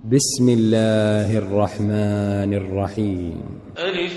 بسم الله الرحمن الرحيم. ألف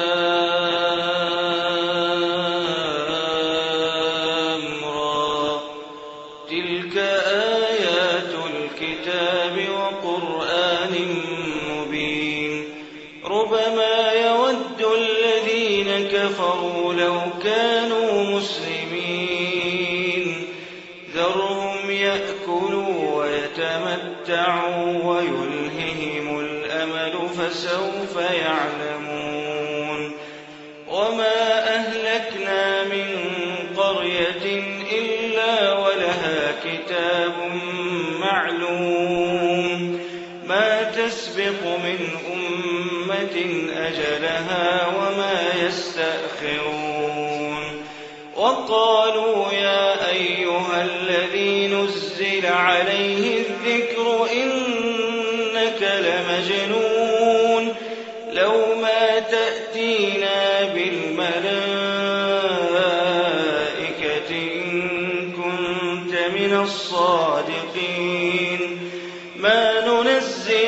لام را تلك آيات الكتاب وقرآن مبين ربما يود الذين كفروا لو كانوا مسلمين ذرهم يأكلوا ويتمتعوا ويلههم الأمل فسوف يعلمون وما أهلكنا من قرية إلا ولها كتاب معلوم ما تسبق من أمة أجلها وما يستأخرون وقالوا يا أيها الذي نزل عليه الذكر إنك لمجنون لو ما تأتينا بالملائكة إن كنت من الصادقين ما ننزل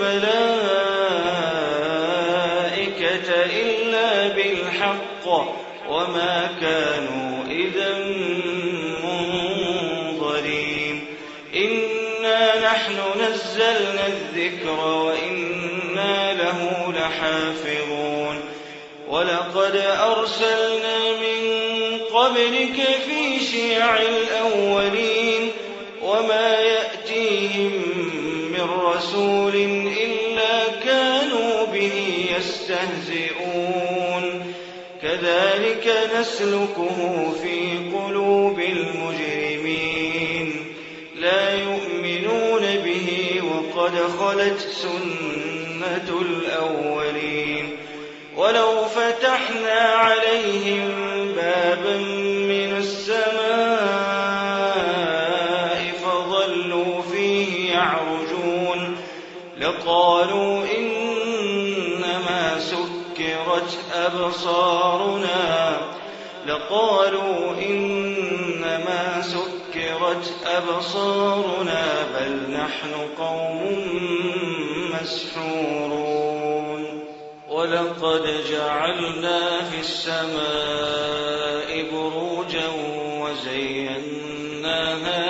الملائكة إلا بالحق وما كانوا إذا منظرين إنا نحن نزلنا الذكر وإنا له لحافظون ولقد أرسلنا من قبلك في شيع الأولين وما يأتيهم من رسول إلا كانوا به يستهزئون كذلك نسلكه في قلوب المجرمين لا يؤمنون به وقد خلت سنة الأولين ولو فتحنا عليهم بابا من السماء فظلوا فيه يعرجون لقالوا إنما سكرت أبصارنا بل نحن قوم مسحورون ولقد جعلنا في السماء بروجا وزيناها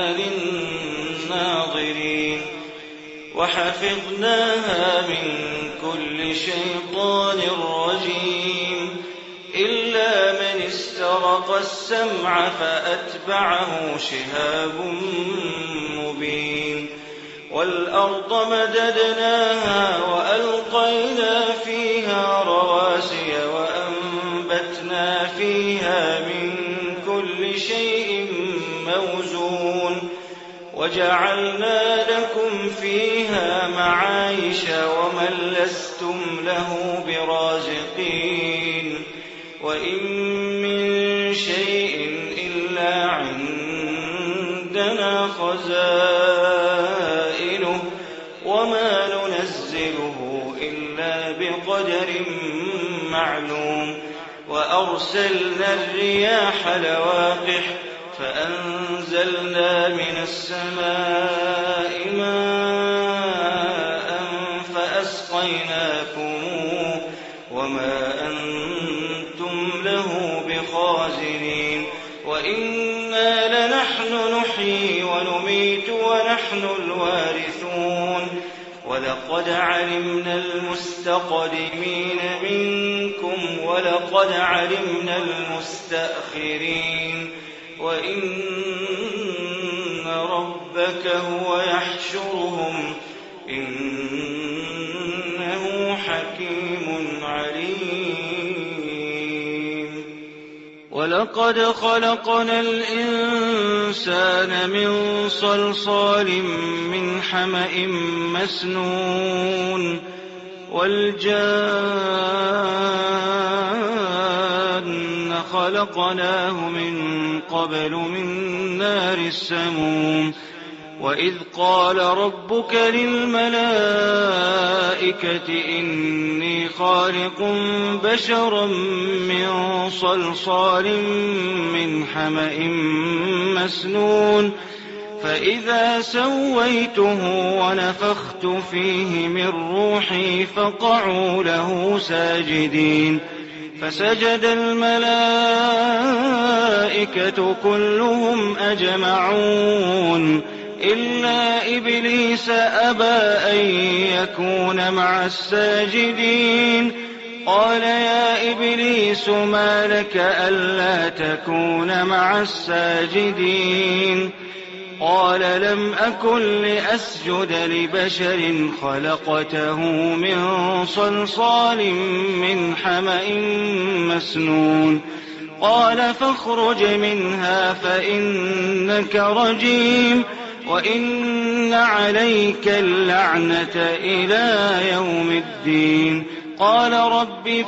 للناظرين وحفظناها من كل شيطان رجيم إلا من استرق السمع فأتبعه شهاب مبين والأرض مددناها وألقينا فيها رواسي وأنبتنا فيها من كل شيء موزون وجعلنا لكم فيها معايش ومن لستم له برازقين وإن من شيء إلا عندنا خزائنه وما ننزله إلا بقدر معلوم وأرسلنا الرياح لواقح فأنزلنا من السماء ماء فأسقيناكموه وما أنتم له بخازنين وإنا لنحن نحيي ونميت ونحن الوارثون ولقد علمنا المستقدمين منكم ولقد علمنا المستأخرين وإن ربك هو يحشرهم إنه حكيم عليم ولقد خلقنا الإنسان من صلصال من حمأ مسنون والجان خلقناه من قبل من نار السموم وإذ قال ربك للملائكة إني خالق بشرا من صلصال من حمأ مسنون فإذا سويته ونفخت فيه من روحي فقعوا له ساجدين فسجد الملائكة كلهم أجمعون إلا إبليس أبى أن يكون مع الساجدين قال يا إبليس ما لك ألا تكون مع الساجدين قال لم أكن لأسجد لبشر خلقته من صلصال من حمأ مسنون قال فاخرج منها فإنك رجيم وإن عليك اللعنة إلى يوم الدين قال رب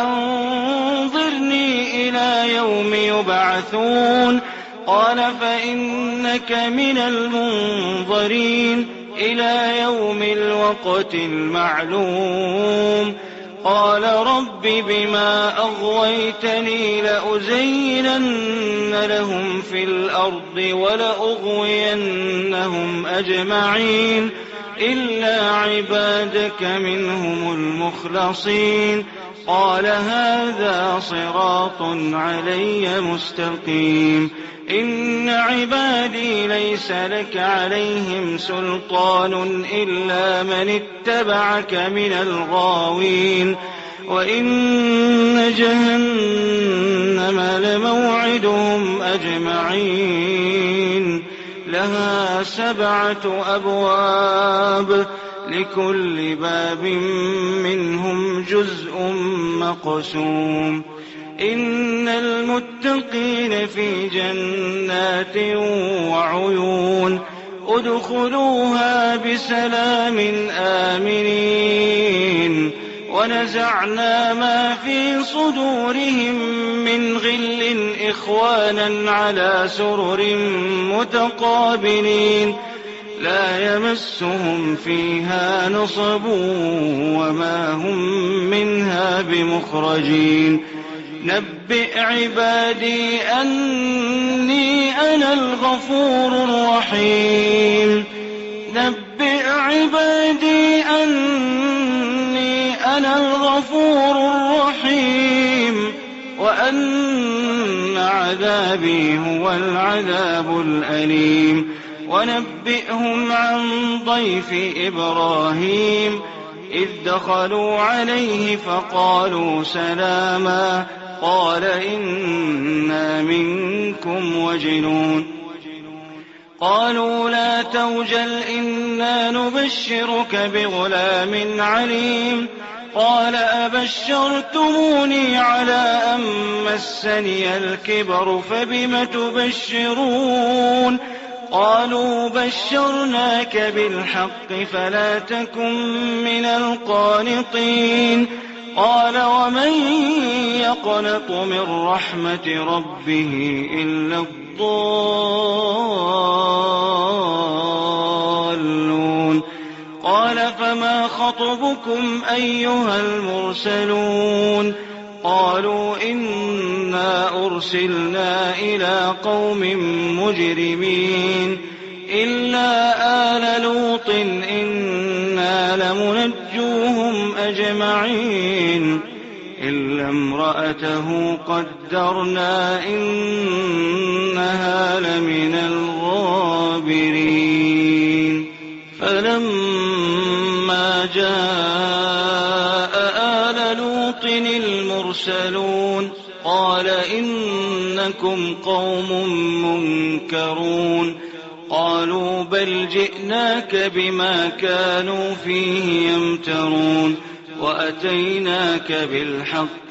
فأنظرني إلى يوم يبعثون قال فإنك من المنظرين إلى يوم الوقت المعلوم قال رب بما أغويتني لأزينن لهم في الأرض ولأغوينهم أجمعين إلا عبادك منهم المخلصين قال هذا صراط علي مستقيم إن عبادي ليس لك عليهم سلطان إلا من اتبعك من الغاوين وإن جهنم لموعدهم أجمعين لها 7 أبواب لكل باب منهم جزء مقسوم إن المتقين في جنات وعيون ادخلوها بسلام آمنين ونزعنا ما في صدورهم من غل إخوانا على سرر متقابلين لا يمسهم فيها نصب وما هم منها بمخرجين نبئ عبادي أني أنا الغفور الرحيم نبئ عبادي أني أنا الغفور الرحيم وأن عذابي هو العذاب الأليم ونبئهم عن ضيف إبراهيم إذ دخلوا عليه فقالوا سلاما قال إنا منكم وجلون قالوا لا توجل إنا نبشرك بغلام عليم قال أبشرتموني على أن مسني الكبر فبم تبشرون قالوا بشرناك بالحق فلا تكن من القانطين قال ومن يقنط من رحمة ربه إلا الضالون قال فما خطبكم أيها المرسلون قالوا إنا أرسلنا إلى قوم مجرمين إلا آل لوط إنا لمنجوهم أجمعين إلا امرأته قدرنا إنها لمن الغابرين فلما جاء آل لوط المرسلون قال إنكم قوم منكرون قالوا بل جئناك بما كانوا فيه يمترون وأتيناك بالحق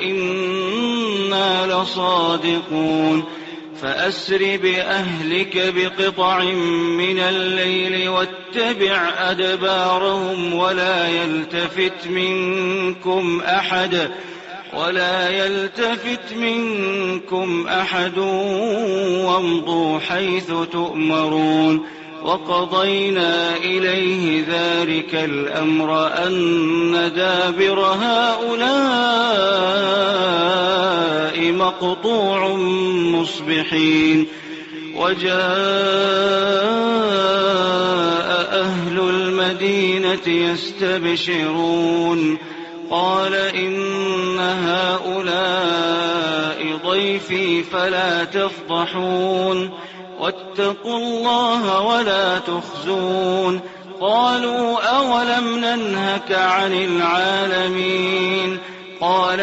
وإنا لصادقون فأسر بأهلك بقطع من الليل واتبع أدبارهم ولا يلتفت منكم أحد وامضوا حيث تؤمرون وقضينا إليه ذلك الأمر أن دابر هؤلاء مقطوع مصبحين وجاء أهل المدينة يستبشرون قال إن هؤلاء ضيفي فلا تفضحون واتقوا الله ولا تخزون قالوا أولم ننهك عن العالمين قال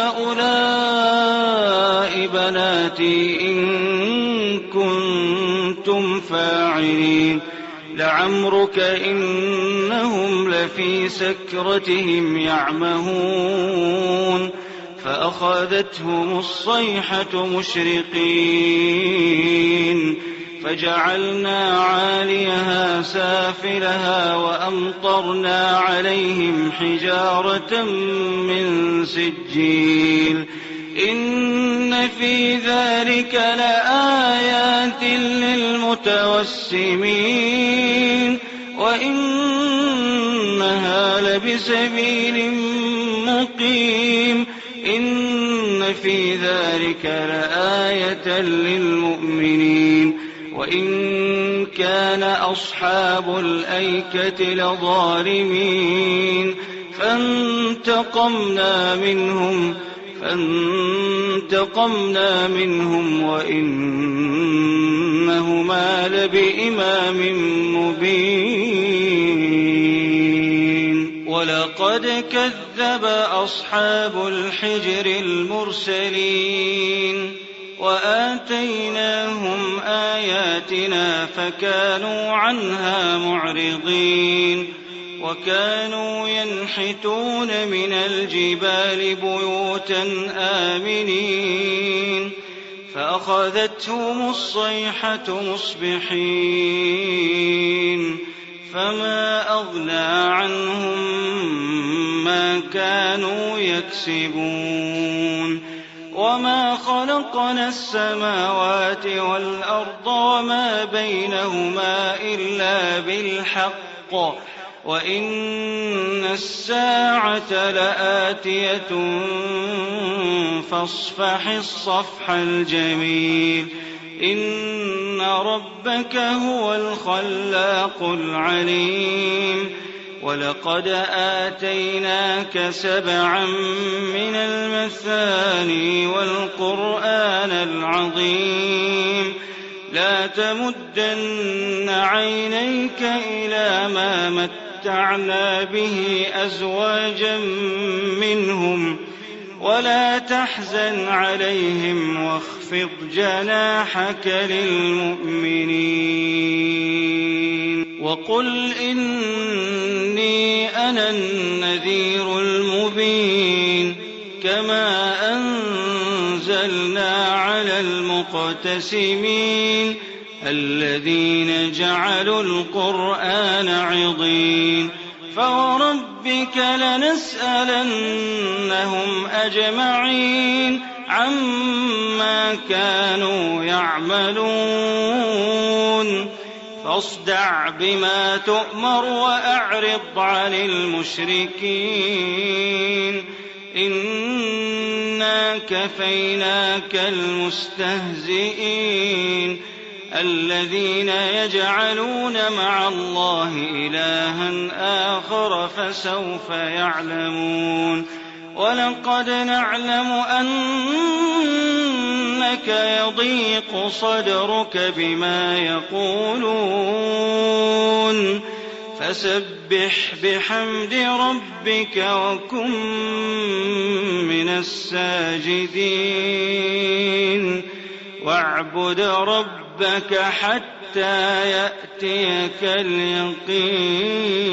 هؤلاء بناتي إن كنتم فاعلين لعمرك إنهم لفي سكرتهم يعمهون فأخذتهم الصيحة مشرقين فجعلنا عاليها سافلها وأمطرنا عليهم حجارة من سجيل إن في ذلك لآيات للمتوسمين وإنها لبسبيل مقيم إن في ذلك لآية للمؤمنين وإن كان أصحاب الأيكة لظالمين فانتقمنا منهم وإنهما لبإمام مبين ولقد كذب أصحاب الحجر المرسلين وآتيناهم آياتنا فكانوا عنها معرضين وكانوا ينحتون من الجبال بيوتا آمنين فأخذتهم الصيحة مصبحين فما أغنى عنهم ما كانوا يكسبون وما خلقنا السماوات والأرض وما بينهما إلا بالحق وإن الساعة لآتية فاصفح الصفح الجميل إن ربك هو الخلاق العليم ولقد آتيناك 7 من المثاني والقرآن العظيم لا تمدن عينيك إلى ما متعنا به أزواجا منهم ولا تحزن عليهم واخفض جناحك للمؤمنين وقل إني أنا النذير المبين كما أنزلنا على المقتسمين الذين جعلوا القرآن عضين فوربك لنسألنهم أجمعين عما كانوا يعملون فاصدع بما تؤمر وأعرض عن المشركين إنا كفيناك المستهزئين الذين يجعلون مع الله إلها آخر فسوف يعلمون ولقد نعلم أنك يضيق صدرك بما يقولون فسبح بحمد ربك وكن من الساجدين واعبد ربك حتى يأتيك اليقين